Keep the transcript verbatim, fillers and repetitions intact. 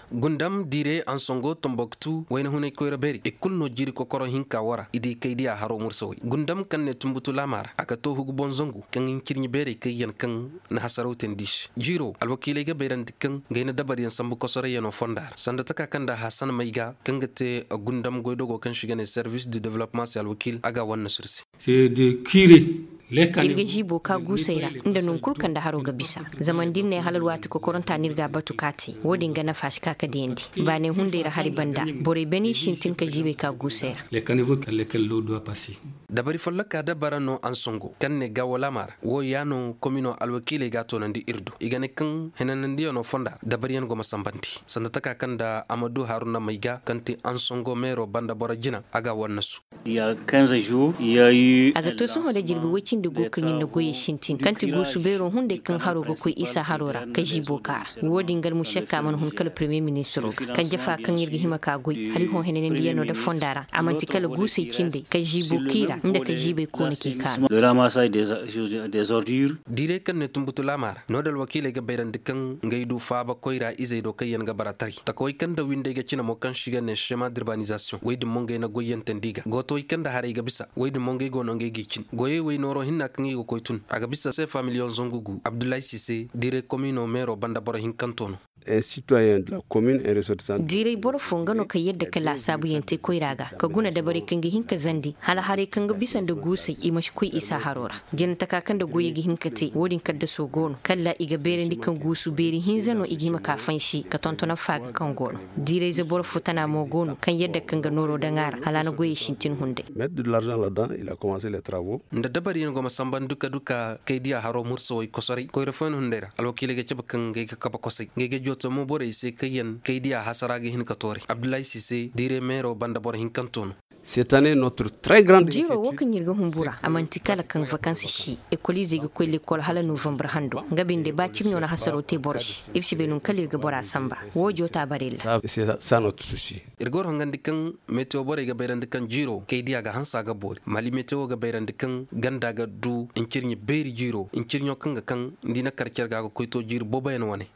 gundam dire an songo Tombouctou wayna hunay koyra beri e kulno jiri ko koro hinka wara idi kaydi a haro mursoy gundam kan ne tumbutu lamar aka to hugu bonzongu kan in kirni beri kayen kan na hasaroten dish jiro alwakile ga beran dikkan gaina dabar yan sambu ko sore yano fondar sanda taka kanda Hassan Maiga kan gate gundam goydogo kan shiga ne service de développement c'est alwakil aga wannan sursi c'est de kiri irga jibo ka gusaira inda nun kulkan da haro ga bisa zaman din ne halal wati ko koronta nirga batu kati wodin ga na fashi kaka dendi ba ne hunde ra hari banda bore beni shintin ka jibe ka gusaira les caniveaux lesquels l'eau doit passer dabari follaka da barano an songo kan ne ga wala mar wo yano komino alwakile ga to nandi irdo igane kan henan ndi no fonda dabari yan go masambanti sanda taka kan da Amadou Haruna Maiga kanti an songo mero banda bora jina aga wannasu il y a quinze jours il y a eu aga to so da jirbi wacin da gokan yin da goye shintin kanti go su bero hunde kan haro go ko isa harora ka jibo kar wodin gal mu shakka man hun kala premier ministre kan jafa kan yirgi hima ka goy hali ho henen ndi yano da fondara amanti kala gusai cinde ka jibo kira inda ka jibe ko ne ke kan le ramassage des des ordures dire kan ne tumbutu lamar no dal wakile ga bayran dikkan ngaidu faba koira izai do kayen ga baratari ta koy kan da winde ga cina mo kan shiga ne schéma d'urbanisation waydi monge na goyen tendiga goto kan da hare ga bisa waydi monge go no ngegi cin goye way noro hinna kan go koytun aga bisa sefa million zongugu Abdoulaye Cissé dire commune mero banda boro hin kantono un citoyen de la commune est ressortissant dire boro fongano ka yadda kala sabu yente koiraga ka guna da bare kan gihin ka zandi hala hare kan ga bisan da gusai imashi koi isa harora jin ta kan da goye gihin ka te wodin ka da so gono kala iga bere ndikan gusu beri hinzano igi maka fanshi ka tontona faga kan gono dire ze boro futana mo gono kan yadda kan ga noro da ngara hala na goye shintin hunde mettre de l'argent là-dedans il a commencé les travaux nda dabari ngo masamban duka duka kaydiya haro murso way kosori koy refon hundera alwakile ga cibakan ga kaba kosai ga jota mo bore se kayen kaydiya hasara ga hin katori Abdoulaye Cissé dire mero banda bor hin kanton cette année notre très grande jiro wokan yirga humbura amanti kala kan vacances shi écoliser ga koy l'école hala novembre hando ngabinde ba cimno na hasaro te borshi ifsi benun kalir ga bora samba wo jota barel c'est ça notre souci irgor hangandi kan meteo bore ga bayrandi kan jiro kaydiya ga hansa ga bori mali meteo ga bayrandi kan ganda ga du in cirni beri jiro in cirnyo kan ga kan dina karcer ga ko to jiro boba en wane